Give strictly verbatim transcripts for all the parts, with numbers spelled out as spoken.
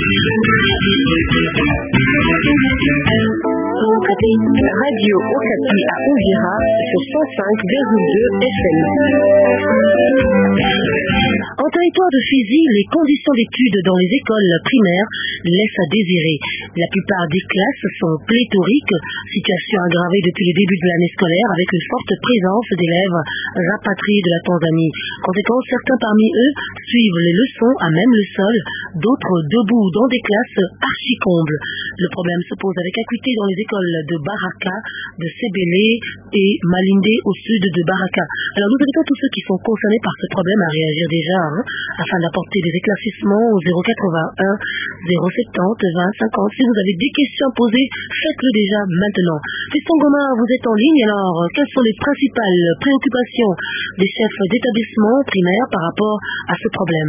Radio Okapi à Uvira sur cent cinq virgule deux F M. En territoire de Fizi, les conditions d'études dans les écoles primaires laissent à désirer. La plupart des classes sont pléthoriques, situation aggravée depuis le début de l'année scolaire avec une forte présence d'élèves rapatriés de la Tanzanie. Conséquence, certains parmi eux suivent les leçons à même le sol, d'autres debout dans des classes archi-combles. Le problème se pose avec acuité dans les écoles de Baraka, de Sebele et Malinde au sud de Baraka. Alors nous invitons tous ceux qui sont concernés par ce problème à réagir déjà, hein, afin d'apporter des éclaircissements au zéro quatre-vingt-un zéro soixante-dix vingt cinquante. Si vous avez des questions à poser, faites-le déjà maintenant. Fiston Goma, vous êtes en ligne, alors quelles sont les principales préoccupations des chefs d'établissement primaire par rapport à ce problème?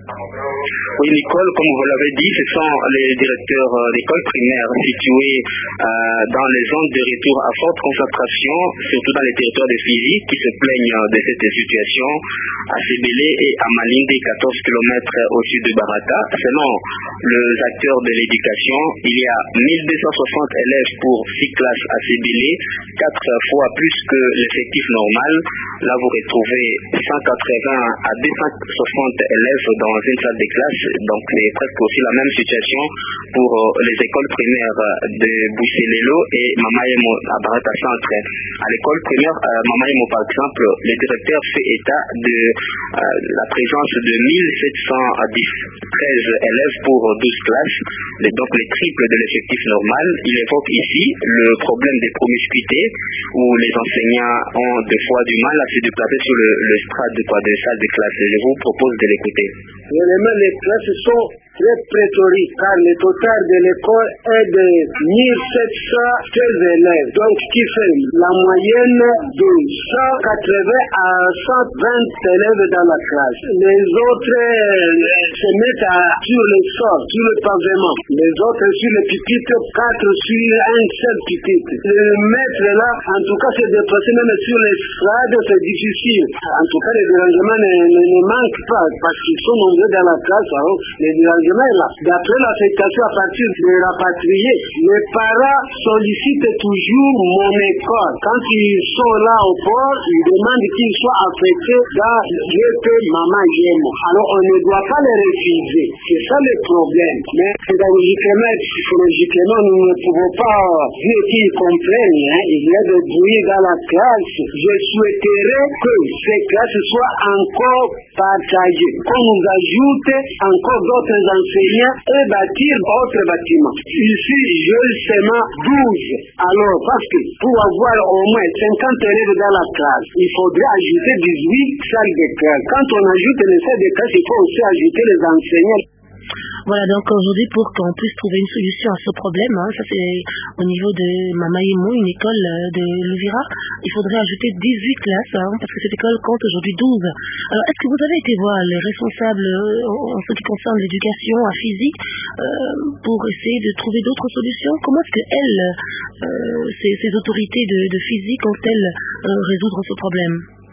Oui, l'école, comme vous l'avez dit, ce sont les directeurs d'école primaire situés euh, dans les zones de retour à forte concentration, surtout dans les territoires de Fizi, qui se plaignent de cette situation. À Sebele et à Malinde, quatorze kilomètres au sud de Baraka. Selon les acteurs de l'éducation, il y a mille deux cent soixante élèves pour six classes à Sebele, quatre fois plus que l'effectif normal. Là, vous retrouvez cent quatre-vingts à deux cent soixante élèves dans une salle de classe, donc c'est presque aussi la même situation pour les écoles primaires de Bouchelelo et Mamayemo à Baraka Centre. À l'école primaire à Mamayemo, par exemple, le directeur fait état de euh, la présence de mille sept cent treize élèves pour douze classes, donc le triple de l'effectif normal. Il évoque ici le problème des promiscuités où les enseignants ont des fois du mal à se déplacer sur le, le strate de, quoi, de salle de classe. Je vous propose de l'écouter. Les classes sont très pléthoriques car le total de l'école est de mille sept cent treize élèves, donc qui fait la moyenne de cent quatre-vingts à cent vingt élèves dans la classe. Les autres euh, se mettent à, sur le sol, sur le pavement, les autres sur le pupitre, quatre sur un seul pupitre. Le maître là, en tout cas, se déplacer même sur les strades, c'est difficile. En tout cas, les dérangements ne, ne, ne manquent pas parce qu'ils sont nombreux dans la classe, alors les dérangements là. D'après l'affectation à partir de rapatriés, les parents sollicitent toujours mon école. Quand ils sont là au port, ils demandent qu'ils soient affectés dans G P Maman Yemo. Alors on ne doit pas les refuser. C'est ça le problème. Mais pédagogiquement, psychologiquement, nous ne pouvons pas dire qu'ils comprennent. Hein. Il y a de bruit dans la classe. Je souhaiterais que ces classes soient encore partagées. Qu'on nous ajoute encore d'autres enseignants et bâtir d'autres bâtiments. Ici, j'ai seulement douze. Alors, parce que pour avoir au moins cinquante élèves dans la classe, il faudrait ajouter dix-huit salles de classe. Quand on ajoute les salles de classe, il faut aussi ajouter les enseignants. Voilà, donc aujourd'hui, pour qu'on puisse trouver une solution à ce problème, hein, ça c'est au niveau de Mamayemo, une école de l'Uvira, il faudrait ajouter dix-huit classes, hein, parce que cette école compte aujourd'hui douze. Alors, est-ce que vous avez été voir les responsables euh, en ce qui concerne l'éducation à Fizi euh, pour essayer de trouver d'autres solutions? Comment est-ce que elles, euh, ces, ces autorités de, de Fizi, comptent-elles euh, résoudre ce problème?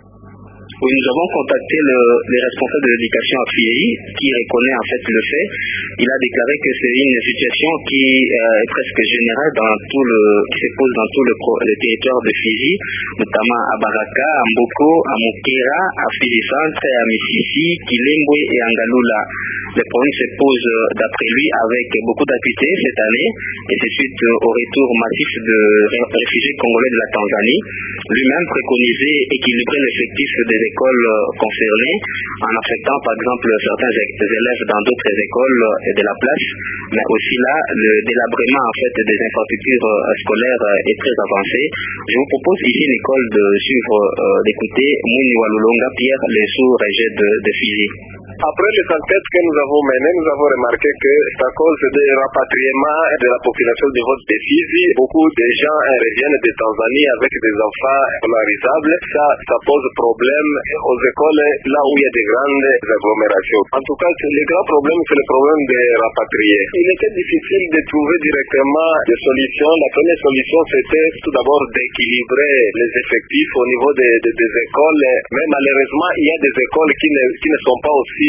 Oui, nous avons contacté le, les responsables de l'éducation à Fizi qui reconnaît en fait le fait. Il a déclaré que c'est une situation qui euh, est presque générale dans tout le, qui se pose dans tout le, le territoire de Fizi, notamment à Baraka, à Mboko, à Mokera, à Fizi Centre, à Mississi, Kilembwe et à Ngalula. Le problème se pose d'après lui avec beaucoup d'acuité cette année et c'est suite au retour massif de réfugiés congolais de la Tanzanie. Lui-même préconisait équilibrer l'effectif des écoles concernées en affectant par exemple certains élèves dans d'autres écoles et de la place, mais aussi là le délabrement en fait des infrastructures scolaires est très avancé. Je vous propose ici une école de suivre euh, d'écouter Mouni Walulonga Pierre, les sous-régés de, de Fizi. Après les enquêtes que nous avons menées, nous avons remarqué que c'est à cause des rapatriements de la population de votre de Fizi, beaucoup de gens reviennent de Tanzanie avec des enfants scolarisables. Ça, ça pose problème aux écoles là où il y a des grandes agglomérations. En tout cas, le grand problème, c'est le problème des rapatriés. Il était difficile de trouver directement des solutions. La première solution, c'était tout d'abord d'équilibrer les effectifs au niveau des, des, des écoles. Mais malheureusement, il y a des écoles qui ne, qui ne sont pas aussi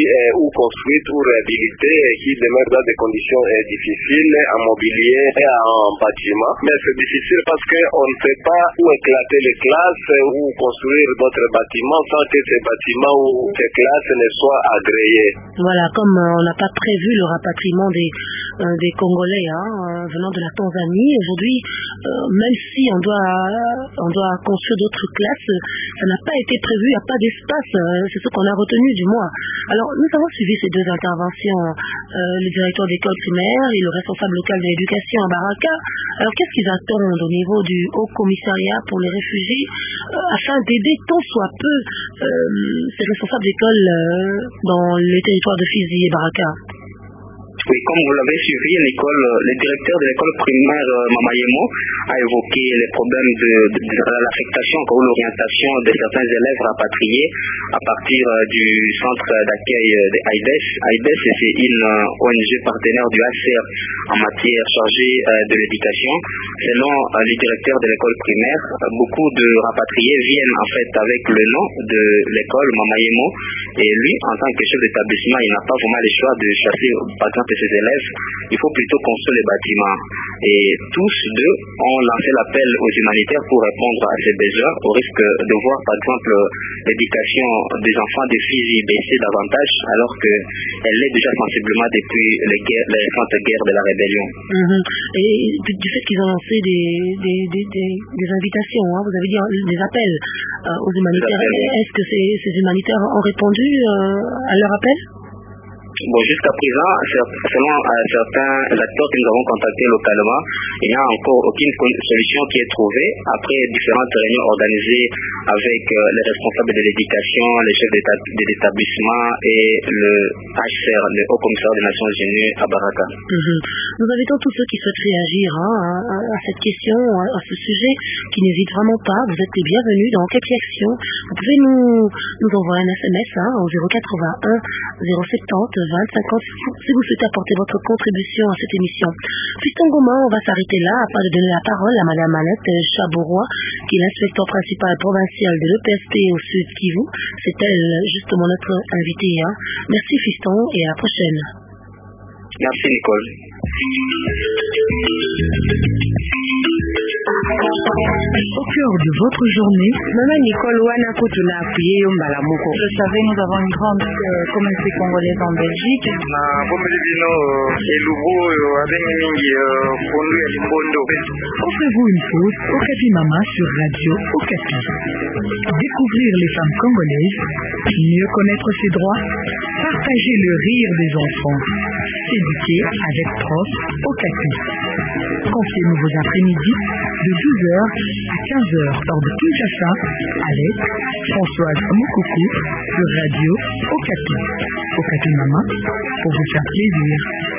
euh, ou construites ou réhabilitées euh, qui demeurent dans des conditions euh, difficiles en mobilier et en bâtiment. Mais c'est difficile parce qu'on ne sait pas où éclater les classes ou construire d'autres bâtiments sans que ces bâtiments ou ces classes ne soient agréées. Voilà, comme euh, on n'a pas prévu le rapatriement des, euh, des Congolais hein, euh, venant de la Tanzanie, aujourd'hui, euh, même si on doit, on doit construire d'autres classes, ça n'a pas été prévu, il n'y a pas d'espace, euh, c'est ce qu'on a retenu du moins. Alors, nous avons suivi ces deux interventions, euh, le directeur d'école primaire et le responsable local de l'éducation à Baraka. Alors, qu'est-ce qu'ils attendent au niveau du Haut Commissariat pour les réfugiés euh, afin d'aider tant soit peu euh, ces responsables d'école euh, dans les territoires de Fizi et Baraka? Oui, comme vous l'avez suivi, l'école, le directeur de l'école primaire Mamayemo a évoqué les problèmes de, de, de l'affectation ou l'orientation de certains élèves rapatriés à partir du centre d'accueil de AIDES. AIDES, c'est une O N G partenaire du H C R en matière chargée de l'éducation. Selon le directeur de l'école primaire, beaucoup de rapatriés viennent en fait avec le nom de l'école Mamayemo et lui, en tant que chef d'établissement, il n'a pas vraiment le choix de chasser par exemple ses élèves. Il faut plutôt construire les bâtiments. Et tous deux ont lancé l'appel aux humanitaires pour répondre à ces besoins, au risque de voir par exemple l'éducation des enfants des filles baisser davantage, alors qu'elle l'est déjà sensiblement depuis les, guerres, les récentes guerres de la rébellion. Mmh. Et du, du fait qu'ils ont lancé des, des, des, des, des invitations, hein, vous avez dit des appels euh, aux humanitaires, est-ce que ces, ces humanitaires ont répondu euh, à leur appel? Bon, jusqu'à présent, selon euh, certains acteurs que nous avons contactés localement, il n'y a encore aucune solution qui est trouvée. Après différentes réunions organisées avec euh, les responsables de l'éducation, les chefs d'établissement et le H C R, le Haut Commissariat des Nations Unies à Baraka. Mm-hmm. Nous invitons tous ceux qui souhaitent réagir hein, à, à cette question, à ce sujet, qui n'hésitent vraiment pas. Vous êtes les bienvenus dans Enquête Action. Vous pouvez nous, nous envoyer un S M S hein, au zéro quatre-vingt-un zéro soixante-dix vingt cinquante si vous souhaitez apporter votre contribution à cette émission. Fiston Goma, on va s'arrêter là afin de donner la parole à Madame Annette Chaborois, qui est l'inspecteur principal provincial de l'E P S P au Sud Kivu. C'est elle justement notre invitée. Hein. Merci Fiston et à la prochaine. Merci Nicole. Au cœur de votre journée, Maman Nicole Wana Kutuna appuyé Mbalamoko. Vous savez, nous avons une grande euh, communauté congolaise en Belgique. Na bomeli bino elubu oyo abengi mingi fondu ya limbondo. Offrez-vous une pause au Okapi Mama sur Radio Okapi. Découvrir les femmes congolaises, mieux connaître ses droits, partager le rire des enfants, s'éduquer avec Prof Okapi. Confiez-nous vos après-midi de douze heures à quinze heures hors de Kinshasa avec Françoise Mokoko sur Radio Okapi. Okapi Mama pour vous faire plaisir.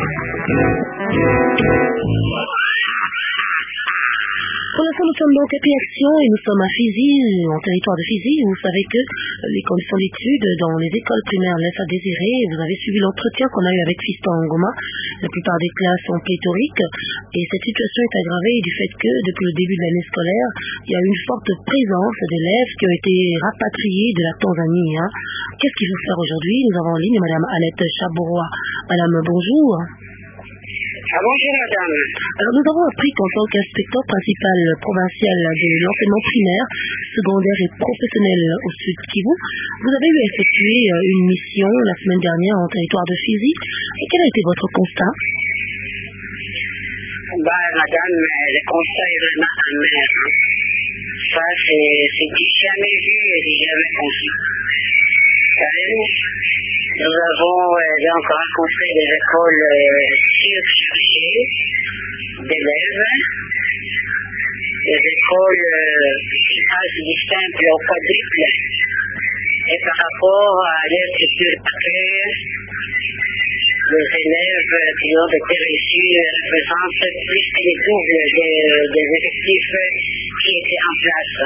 Pour l'instant, nous sommes dans Okapi Action et nous sommes à Fizi, en territoire de Fizi. Vous savez que les conditions d'études dans les écoles primaires laissent à désirer. Vous avez suivi l'entretien qu'on a eu avec Fiston Ngoma. La plupart des classes sont pléthoriques et cette situation est aggravée du fait que depuis le début de l'année scolaire, il y a une forte présence d'élèves qui ont été rapatriés de la Tanzanie. Hein. Qu'est-ce qu'il faut faire aujourd'hui? Nous avons en ligne Madame Annette Chaborois. Madame, bonjour. Ah, bonjour madame. Alors nous avons appris qu'en tant qu'inspecteur principal provincial de l'enseignement primaire, secondaire et professionnel au Sud Kivu, vous avez eu à effectuer une mission la semaine dernière en territoire de Fizi. Et quel a été votre constat? Bah madame, le constat est vraiment amer. Ça c'est du jamais vu et du jamais conçu. Savez-vous, nous avons euh, donc rencontré des écoles euh, surchargées d'élèves, des écoles euh, qui passent du simple au quadruple. Et par rapport à leur structure d'accueil, les élèves qui ont été reçus représentent plus que le double des, des effectifs qui étaient en place.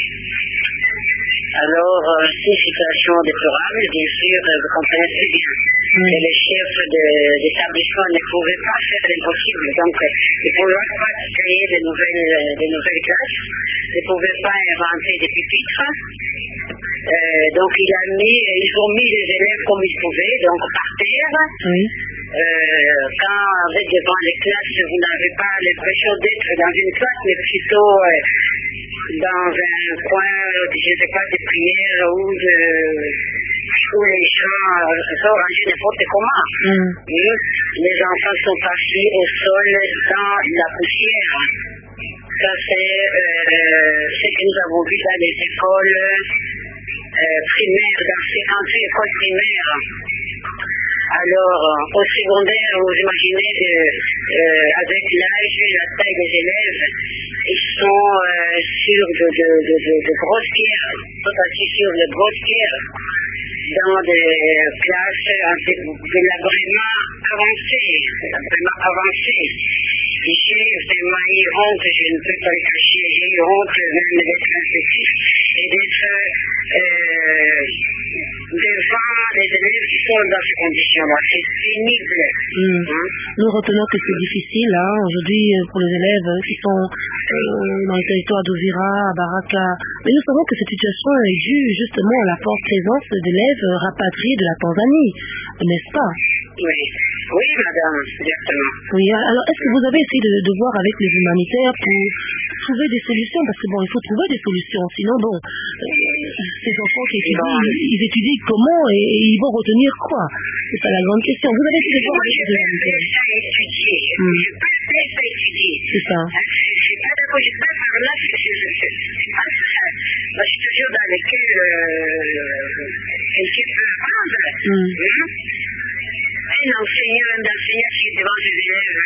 Alors, euh, c'est une situation déplorable, bien sûr, vous comprenez très bien. Mm. Et les chefs d'établissement ne pouvaient pas faire l'impossible. Donc, ils ne pouvaient pas créer de nouvelles, de nouvelles classes, ils ne pouvaient pas inventer des pupitres. Euh, donc il a mis, ils ont mis les élèves comme ils pouvaient, donc par terre. Oui. Euh, quand vous êtes devant les classes, vous n'avez pas l'impression d'être dans une classe, mais plutôt euh, dans un coin, je ne sais pas, de prière ou de où les gens euh, sont rangés n'importe comment. Mm. Mm. Les enfants sont assis au sol dans la poussière. Ça c'est euh, ce que nous avons vu dans les écoles euh, primaires, dans cinquante-huit écoles primaires. Alors, euh, au secondaire, vous imaginez, de, euh, avec l'âge et la taille des élèves, ils sont euh, sur de, de, de, de, de grosses pierres, tout assis sur de grosses pierres, dans des classes de la vraiment avancée, vraiment avancée. J'ai vraiment eu honte, je ne peux pas le cacher, j'ai eu honte même d'être ainsi et d'être euh, devant les élèves qui sont dans ces conditions-là. C'est pénible. Mmh. Hein? Nous retenons que c'est difficile hein, aujourd'hui pour les élèves qui sont euh, dans le territoire d'Uvira, à Baraka. Mais nous savons que cette situation est due justement à la forte présence d'élèves rapatriés de la Tanzanie, n'est-ce pas? Oui. Oui, madame, exactement. Oui, alors est-ce que vous avez essayé de, de voir avec les humanitaires pour trouver des solutions? Parce que bon, il faut trouver des solutions, sinon bon, euh, ces enfants qui étudient, bon. ils, ils étudient comment et, et ils vont retenir quoi? C'est ça la grande question. Vous avez essayé de voir avec les humanitaires? Je n'ai pas étudié, je n'ai pas fait étudier. C'est ça. Je n'ai pas d'accord, je n'ai pas par là, c'est pas ça. Moi, je suis toujours dans lesquels euh, équipe peut apprendre. Mm. Mm. Un enseignant, un enseignant qui est devant les élèves,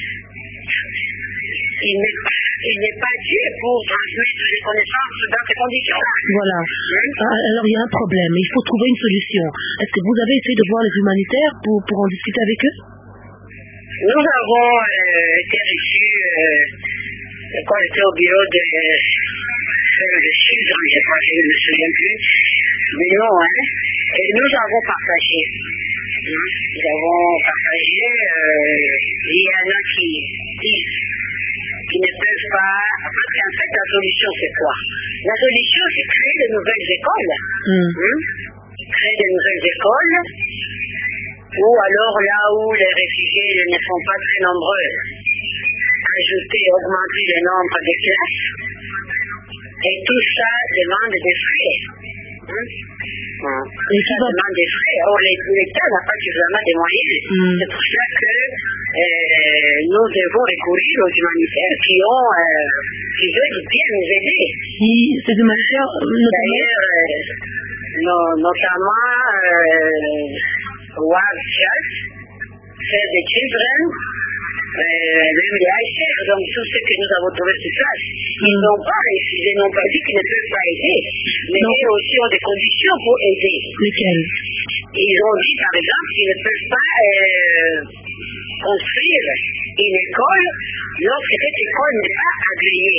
il n'est pas, il n'est pas Dieu pour transmettre les connaissances dans ces conditions-là. Voilà. Hein? Alors il y a un problème, il faut trouver une solution. Est-ce que vous avez essayé de voir les humanitaires pour, pour en discuter avec eux? Nous avons euh, été reçus euh, quand on était au bureau de euh, de Suzanne, je crois, je ne me souviens plus, mais non, hein, et nous avons partagé. Nous avons partagé, euh, il y en a qui disent qu'ils ne peuvent pas, parce qu'en fait la solution c'est quoi? La solution c'est créer de nouvelles écoles, mm. hein? Créer de nouvelles écoles, ou alors là où les réfugiés ne sont pas très nombreux, ajouter, augmenter le nombre de classes, et tout ça demande des frais. Hein? Hum. Et ça demande des frais. Or, l'État n'a pas suffisamment de moyens. Mm. C'est pour ça que euh, nous devons recourir aux humanitaires qui ont, euh, qui veulent bien nous aider. Qui, ces humanitaires, d'ailleurs, euh, no, notamment euh, World Child, Save the Children, euh, même les H R, donc tout ce que nous avons trouvé sur place, ils n'ont pas, ils n'ont pas dit qu'ils ne peuvent pas aider, mais non. Ils aussi ont des conditions pour aider. Lesquelles? Ils ont dit par exemple qu'ils ne peuvent pas euh, construire une école lorsque cette école n'est pas agréée.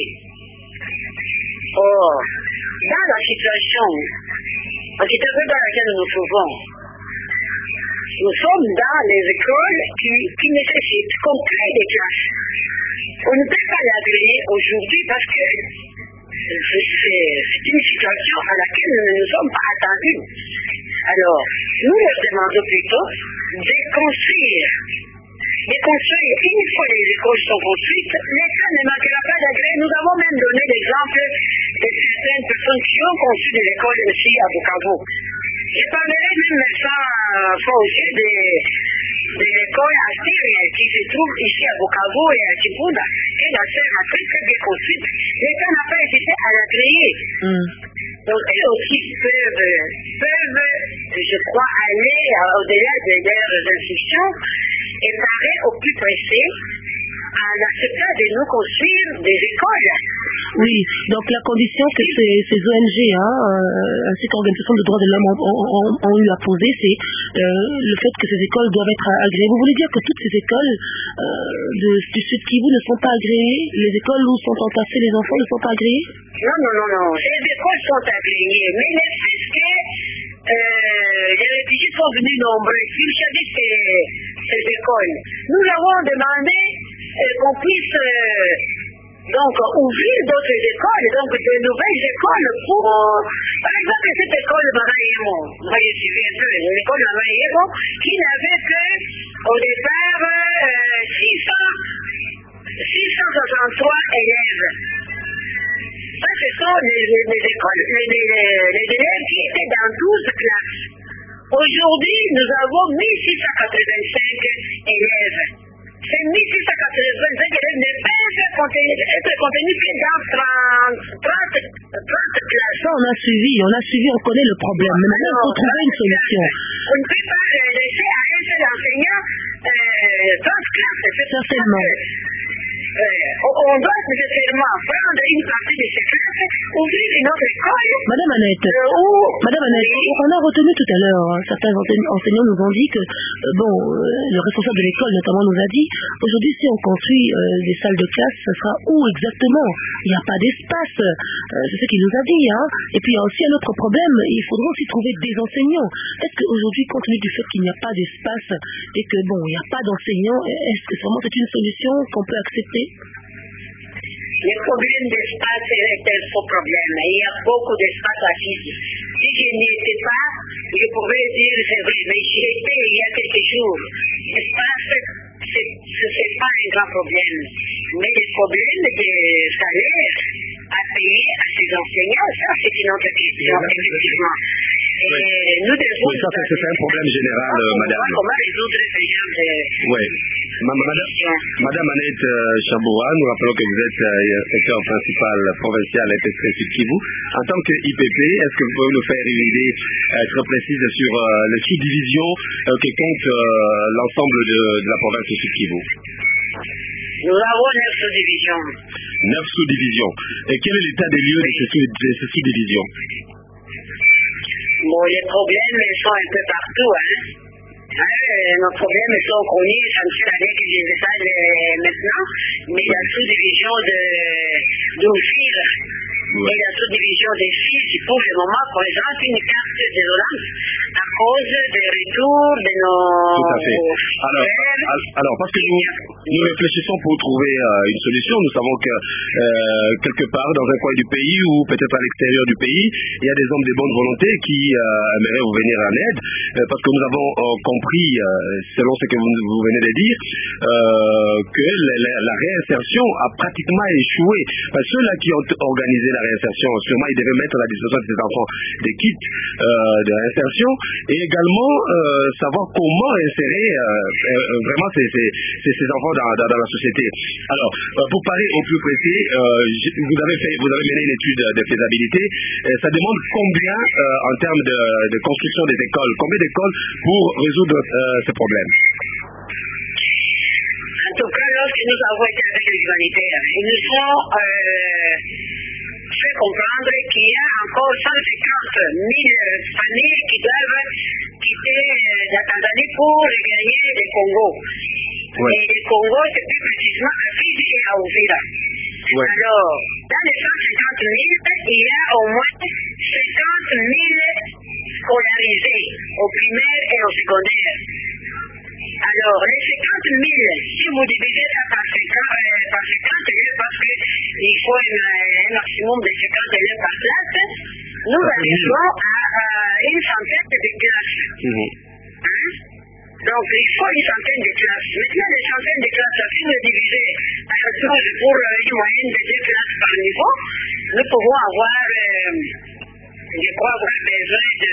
Or, dans la situation, parce que c'est un peu dans laquelle nous nous trouvons, nous sommes dans les écoles qui, qui nécessitent qu'on crée des classes. On ne peut pas l'agréer aujourd'hui parce que c'est une situation à laquelle nous ne nous sommes pas attendus. Alors, nous leur demandons plutôt de construire. De construire. Une fois les écoles sont construites, l'État ne manquera pas d'agréer. Nous avons même donné l'exemple de certaines personnes qui ont construit des écoles aussi à Bukavu. Je parlerai même sans faucher de, de l'école Assyrie qui se trouve ici à Bukavu et à Chibouda. Et la sœur a très très bien construite. L'État n'a pas hésité à la créer. Mm. Donc elles aussi peuvent, peuvent, je crois, aller au-delà de leurs instructions et paraît au plus pressé en acceptant de nous construire des écoles. Oui, donc la condition que ces, ces O N G, hein, euh, ainsi qu'organisations de droits de l'homme ont, ont, ont eu à poser, c'est euh, le fait que ces écoles doivent être agréées. Vous voulez dire que toutes ces écoles euh, de, du Sud Kivu ne sont pas agréées? Les écoles où sont entassés les enfants ne sont pas agréées? Non, non, non, non. Les écoles sont agréées, mais le fait que euh, les réfugiés sont venus nombreux, ils choisissent ces, ces écoles. Nous avons demandé euh, qu'on puisse... Euh, donc ouvrir d'autres écoles, donc de nouvelles écoles pour, par exemple, cette école Maraïmo, moi je suis un peu, l'école Maraïmo, qui n'avait que, au départ, euh, six cent soixante-trois élèves. Ça, ce sont les, les, les écoles, les, les, les élèves qui étaient dans douze classes. Aujourd'hui, nous avons mille six cent quatre-vingt-cinq élèves. Ces mille six cent quatre-vingt-cinq élèves ne peuvent être contenus que dans trente, trente, trente classes. Ça, on a suivi, on a suivi, on connaît le problème. Mais maintenant, il faut trouver une solution. On ne peut pas laisser à un seul enseignant euh, trente classes. Certainement. Euh, on doit nécessairement prendre une partie de ces classes, ouvrir une autre école. Madame Annette, euh, où... Madame Annette, oui. On a retenu tout à l'heure, hein, certains enseignants nous ont dit que, euh, bon, euh, le responsable de l'école notamment nous a dit, aujourd'hui si on construit euh, des salles de classe, ce sera où exactement? Il n'y a pas d'espace, euh, c'est ce qu'il nous a dit. Hein. Et puis il y a aussi un autre problème, il faudra aussi trouver des enseignants. Est-ce qu'aujourd'hui, compte tenu du fait qu'il n'y a pas d'espace et que, bon, il n'y a pas d'enseignants, est-ce que vraiment c'est une solution qu'on peut accepter? Le problème d'espace est un faux problème. Il y a beaucoup d'espace à Fizi. Si je n'y étais pas, je pourrais dire c'est vrai, mais j'y étais il y a quelques jours. L'espace, ce n'est pas un grand problème. Mais le problème des salaires à payer à ces enseignants, ça c'est une autre question, effectivement. Et nous devons... Oui, ça c'est un problème général, euh, madame. Comment résoudre ce genre de... Oui. Madame, Madame Annette euh, Chaboua, nous rappelons que vous êtes euh, secteur principal provincial et Sud Kivu. En tant que I P P, est-ce que vous pouvez nous faire une idée euh, très précise sur euh, les sous-divisions euh, que compte euh, l'ensemble de, de la province de Sud Kivu? Nous avons neuf sous-divisions. Neuf sous-divisions. Et quel est l'état des lieux de ces, de ces sous-divisions? Bon, les problèmes sont un peu partout, hein. Hein, nos problèmes sont connus, ça me fait l'année que je les étale maintenant, mais la sous-division de d'Oufir et la sous-division des filles, pour le moment, présentent une carte désolante à cause des retours de nos... Tout à fait. Alors, alors parce que nous, nous réfléchissons pour trouver euh, une solution, nous savons que euh, quelque part dans un coin du pays ou peut-être à l'extérieur du pays, il y a des hommes de bonne volonté qui euh, aimeraient vous venir en aide, euh, parce que nous avons euh, compris, euh, selon ce que vous, vous venez de dire, euh, que la, la, la réinsertion a pratiquement échoué. Parce que ceux-là qui ont organisé la réinsertion, sûrement ils devaient mettre à la disposition de ces enfants des kits euh, de réinsertion et également euh, savoir comment insérer euh, euh, vraiment ces, ces, ces, ces enfants dans, dans, dans la société. Alors, euh, pour parler au plus précis, euh, vous, avez fait, vous avez mené une étude de faisabilité. Et ça demande combien euh, en termes de, de construction des écoles, combien d'écoles pour résoudre euh, ces problèmes? En tout cas, lorsque nous avons été avec les humanitaires, ils nous ont euh, fait comprendre qu'il y a encore cent cinquante mille familles qui doivent quitter la Tanzanie pour gagner le Congo. Oui. Et le Congo, c'est plus précisément à Fizi et à Uvira. Oui. Alors, dans les cent cinquante mille, il y a au moins cinquante mille scolarisés au primaire et au secondaire. Alors, les cinquante mille, si vous divisez ça par cinquante, euh, par cinquante élèves, parce qu'il faut un, un maximum de cinquante élèves par classe, nous arrivons à, à une centaine de classes. Mm-hmm. Hein? Donc, il faut une centaine de classes. Maintenant, les centaines de classes, si nous divisons par douze pour une moyenne de deux classes par niveau, nous pouvons avoir, euh, je crois, avoir besoin de...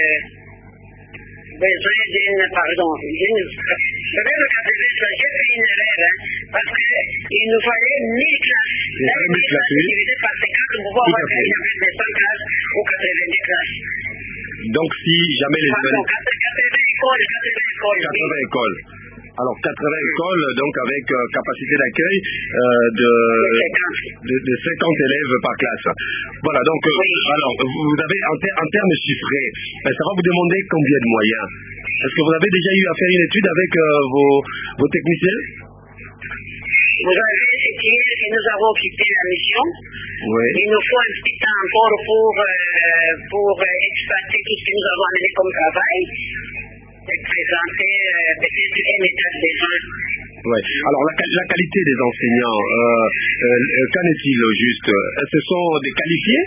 besoin d'une, pardon, d'une, je vais regarder ça, j'ai fait une erreur, hein, parce qu'il nous fallait mille classes. Là, mille classes divisées par cinquante, nous pouvons avoir une cent classes ou quatre-vingt-dix classes. Donc, si jamais les... Pardon, quatre-vingts écoles, quatre-vingts écoles. quatre-vingts écoles. Alors, quatre-vingts écoles, donc avec euh, capacité d'accueil euh, de, de, de cinquante élèves par classe. Voilà, donc, euh, oui. Alors, vous avez, en, ter en termes chiffrés, ça va vous demander combien de moyens? Est-ce que vous avez déjà eu à faire une étude avec euh, vos, vos techniciens? Vous avez estimé que nous avons quitté la mission. Oui. Il nous faut un petit temps encore pour, euh, pour exploiter tout ce que nous avons amené comme travail. Et présenter euh, peut-être un état de besoin Ouais. Alors la, la qualité des enseignants, euh, euh, qu'en est-il au juste? Ce sont des qualifiés?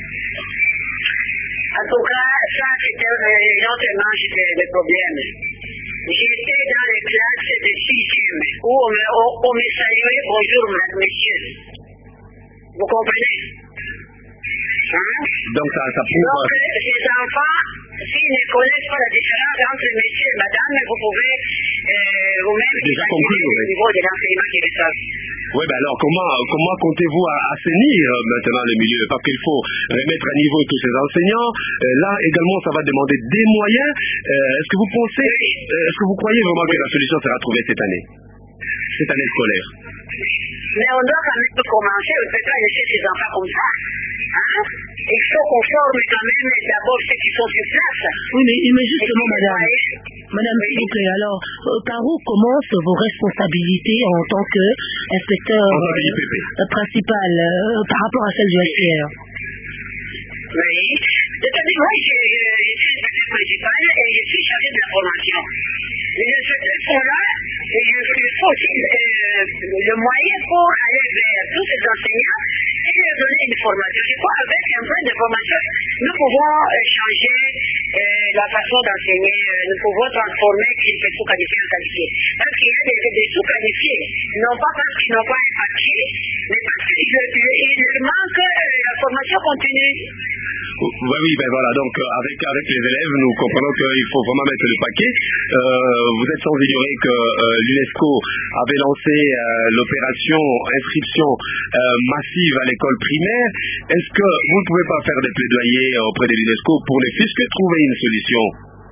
En tout cas, ça c'était éventuellement le problème. J'étais dans les classes de sixième où on me, on, on me saluait bonjour monsieur. Vous comprenez? Hein? Donc ça, ça prouve. Donc ces enfants, s'ils ne connaissent pas la différence entre monsieur et madame, vous pouvez euh, vous-même déjà conclure au niveau de l'enseignement qui reçoivent. Oui, ben alors comment, comment comptez-vous assainir maintenant le milieu? Parce qu'il faut remettre à niveau tous ces enseignants. Euh, là également, ça va demander des moyens. Euh, est-ce que vous pensez, euh, est-ce que vous croyez vraiment que la solution sera trouvée cette année, cette année scolaire? Mais on doit quand même commencer, on ne peut pas laisser ces enfants comme ça. Hein? Il faut qu'on forme quand même d'abord ceux qui sont sur place. Oui, mais, mais justement, madame, madame, s'il vous plaît, alors, euh, par où commencent vos responsabilités en tant qu'inspecteur euh, principal euh, par rapport à celle du H C R? Oui, c'est-à-dire moi, je, je, je suis inspecteur principal et je suis chargé de la formation. Les inspecteurs sont là et il faut aussi euh, le moyen pour aller vers tous ces enseignants et leur donner une formation. Je crois qu'avec un peu de formation, nous pouvons euh, changer euh, la façon d'enseigner, euh, nous pouvons transformer les sous-qualifiés en qualifiés. Parce qu'il y a des, des sous-qualifiés, non pas parce qu'ils n'ont pas un papier, mais parce qu'il leur manque euh, la formation continue. Oui, oui, ben voilà, donc avec, avec les élèves, nous comprenons qu'il faut vraiment mettre le paquet. Euh, vous êtes sans ignorer que euh, l'UNESCO avait lancé euh, l'opération inscription euh, massive à l'école primaire. Est-ce que vous ne pouvez pas faire des plaidoyers auprès de l'UNESCO pour les fiscs trouver une solution?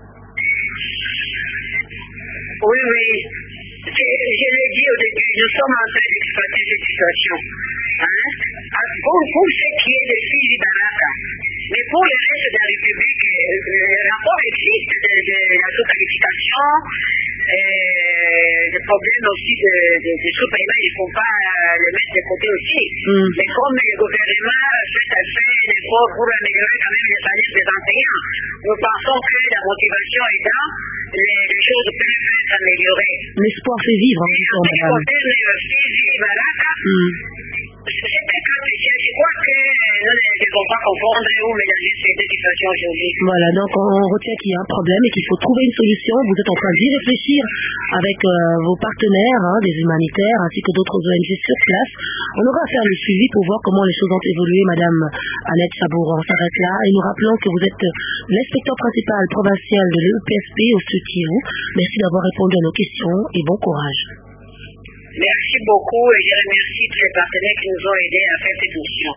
Oui, oui. Je, je l'ai dit au début, nous sommes en train d'exploiter cette situation. Hein? Pour, pour ce qui est des filles Baraka, mais pour le reste de la République, le rapport existe de, de la sous-qualification, le problème aussi de, de, de sous-paiement, il ne faut pas le mettre de côté aussi. Mm. Mais comme le gouvernement fait à fait l'effort pour améliorer quand même les salaires des enseignants, nous pensons que la motivation étant, les, les choses peuvent être améliorées. L'espoir fait vivre, en tout cas, madame. C'est très compliqué. Je crois que nous ne devons pas confondre ou mélanger ces deux situations aujourd'hui. Voilà, donc on retient qu'il y a un problème et qu'il faut trouver une solution. Vous êtes en train d'y réfléchir avec euh, vos partenaires, hein, des humanitaires, ainsi que d'autres O N G sur place. On aura à faire le suivi pour voir comment les choses ont évolué. Madame Annette Sabour, on s'arrête là. Et nous rappelons que vous êtes l'inspecteur principal provincial de l'E P S P au Sud-Kivu. Merci d'avoir répondu à nos questions et bon courage. Merci beaucoup et je remercie tous les partenaires qui nous ont aidés à faire cette mission.